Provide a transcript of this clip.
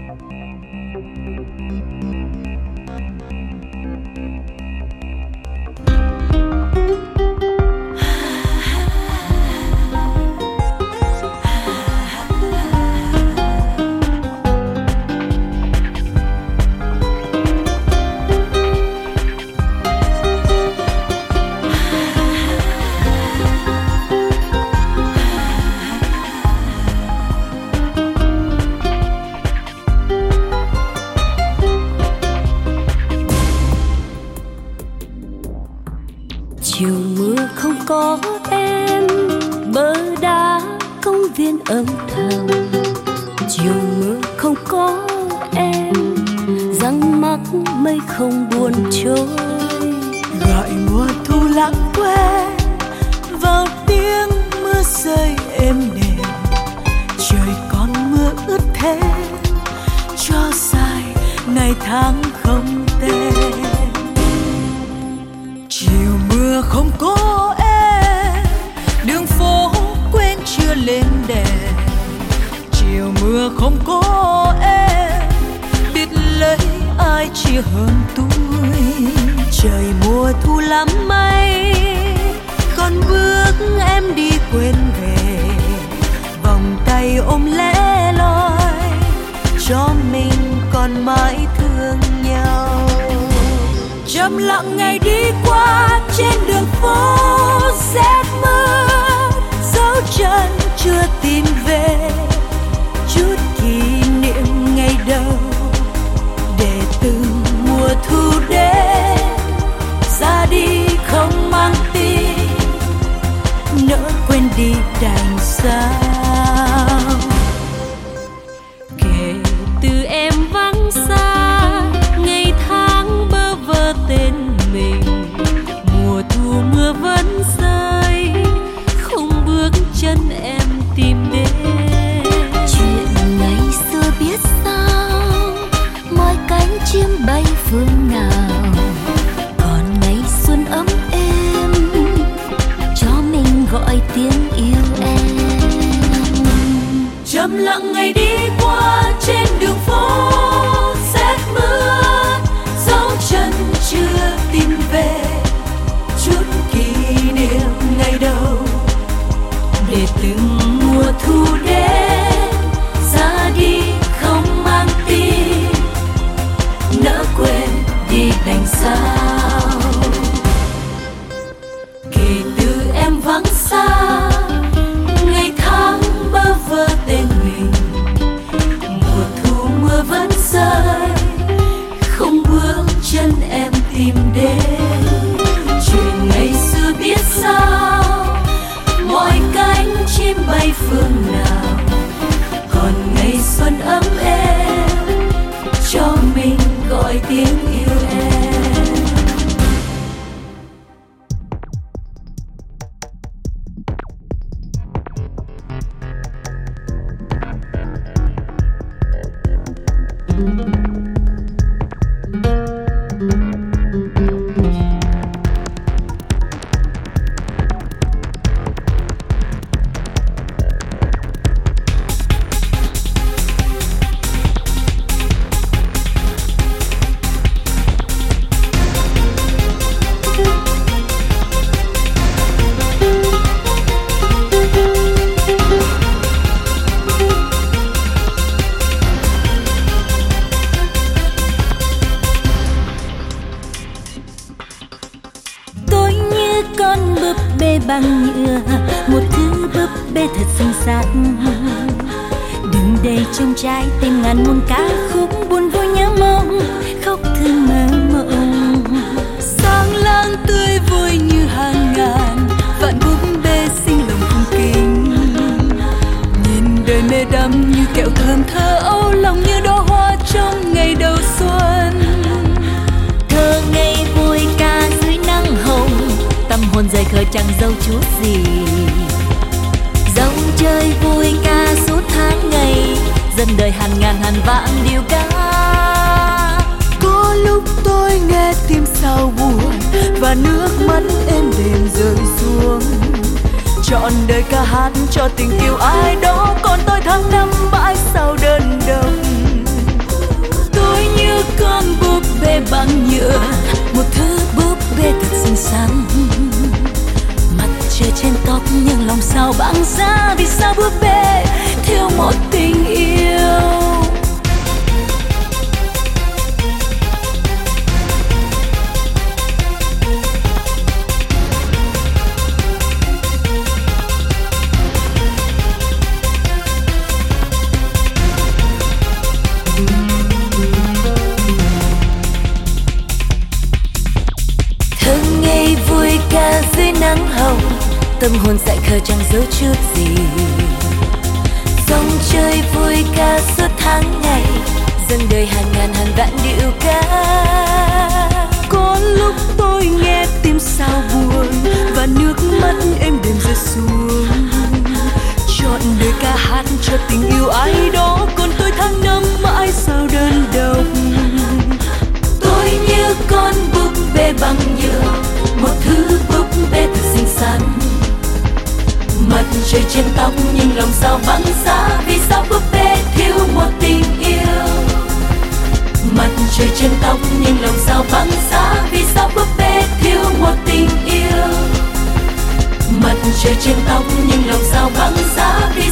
Chiều mưa không có em, bờ đá công viên âm thầm. Chiều mưa không có em, răng mắc mây không buồn trôi. Gọi mùa thu lãng quên vào tiếng mưa rơi êm đềm. Trời còn mưa ướt thế, cho dài ngày tháng không tên. Chiều mưa không có em, đường phố quên chưa lên đèn. Chiều mưa không có em, biết lấy ai chia hơn tôi. Trời mùa thu lắm mây, còn bước em đi quên về. Vòng tay ôm lẻ loi, cho mình còn mãi thương nhau. Trầm lặng ngày đi qua trên đường phố rét mưa, dấu chân chưa tìm về. Chút kỷ niệm ngày đầu để từng mùa thu đến, ra đi không mang tin, nỡ quên đi đành sao. Kể từ em vắng xa, ngày tháng bơ vơ tên mình. Mùa thu mưa vẫn rơi, không bước chân em tìm đến. Chuyện ngày xưa biết sao, mọi cánh chim bay phương nào. Còn ngày xuân ấm êm, cho mình gọi tiếng yêu em. Trầm lặng ngày đi qua trên đường phố rét mưa, dấu chân chưa tìm về. Chút kỷ niệm ngày đầu để từng mùa thu đến, ra đi không mang tin, nỡ quên đi đành sao. Kể từ em vắng xa, ngày tháng bơ vơ tên mình. Mùa thu mưa vẫn rơi, không bước chân em tìm đến. Chuyện ngày xưa biết sao, mọi cánh chim bay phương nào. Còn ngày xuân ấm êm, cho mình gọi tiếng yêu em. Bằng nhựa, một thứ búp bê thật xinh xắn. Đừng để trong trái tim ngàn muôn ca khúc buồn vui nhớ mong, khóc thương mơ mộng. Sáng láng tươi vui như hàng ngàn vạn búp bê xinh lòng cung kính. Nhìn đời mê đắm như kẹo thơm thơ âu, lòng như đóa hoa trong ngày đầu xuân. Thơ ngây vui ca dưới nắng hồng, tâm hồn rời khơi chẳng dâu chút gì. Dòng chơi vui ca suốt tháng ngày, dần đời hàng ngàn hàng vạn điều ca. Có lúc tôi nghe tim sao buồn, và nước mắt êm đềm rơi xuống. Trọn đời ca hát cho tình yêu ai đó, còn tôi tháng năm mãi sao đơn độc. sao băng giá, vì sao búp bê thiếu một tình yêu. Thường ngày vui ca dưới nắng hồng, tâm hồn dại khờ chẳng giấu chút gì. Dòng chơi vui ca suốt tháng ngày, dâng đời hàng ngàn hàng vạn điệu ca. Có lúc tôi nghe tim sao buồn và nước mắt em đềm rơi xuống. Chọn đời ca hát cho tình yêu ai đó, còn tôi tháng năm mãi sao đơn độc. Tôi như con búp bê bằng nhựa, một thứ búp bê thật xinh xắn. Mặt trời trên tóc nhưng lòng sao vắng giá, vì sao búp bê thiếu một tình yêu. Mặt trời trên tóc nhưng lòng sao vắng giá, vì sao búp bê thiếu một tình yêu. Mặt trời trên tóc nhưng lòng sao vắng giá, vì